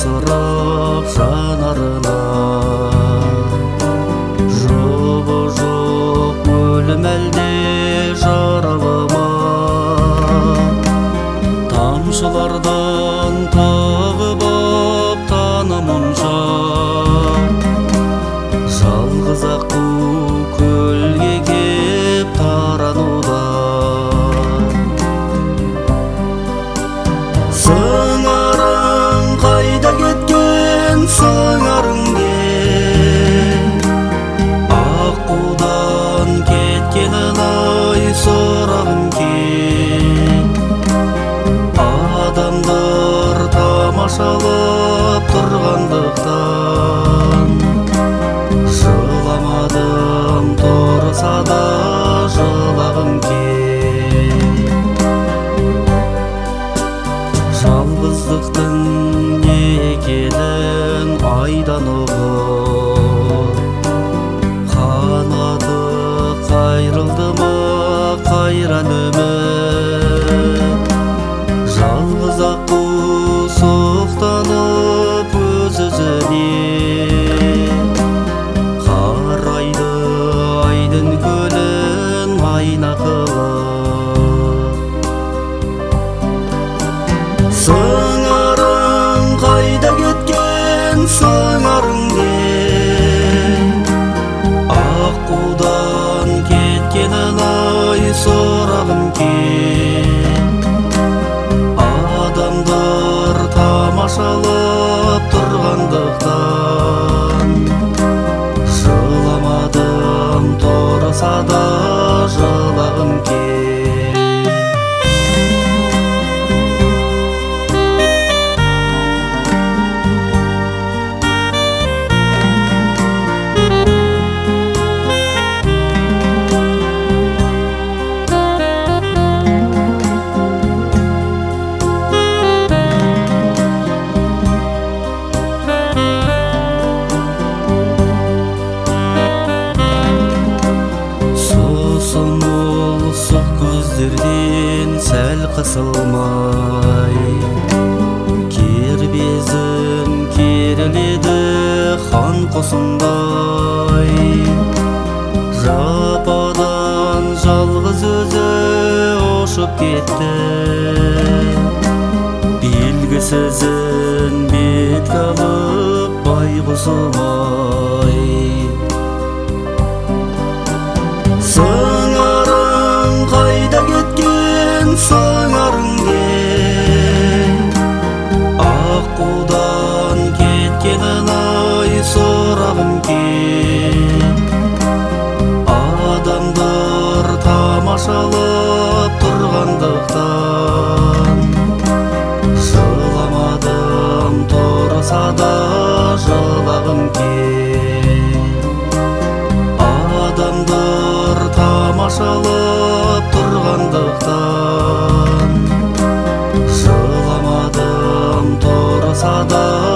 жасырып жанарына. Жұбы жоқ өлім әлде жаралы ма? Тамшылардан тағып ап танымынша, жалғыз аққу көлге кеп тарануда. Сыңарың қайда кеткен сыңарың деп, аққудан кеткенін ай сұрағым кеп. Адамдар тамашалап тұрғандықтан, жыламадым тұрса да жылағым кеп. Жалғыздықтың не екенін айдан ұғып, қанаты қайрылды ма қайран өмір. Жалғыз аққу соқтанып өз-өзіне, қарайды айдын көлін айна қылып. Сыңарың қайда кеткен сыңарың деп, аққудан кеткенін ай сұрағым кеп. Адамдар тамашалап тұрғандықтан, жыламадым тұрса да жылағым кеп. Көздерден сәл қысылмай, кербезін керіледі хан қосындай. Жападан жалғыз өзі ұшып кетті, белгісізін бетке алып байғұсым-ай. Қайда кеткен сыңарың деп, аққудан кеткенін ай сұрағым кеп. Адамдар тамашалап тұрғандықтан, жыламадым тұрса да жылағым кеп. Адамдар тамашалап тұрғандықтан, жыламадым тұрса да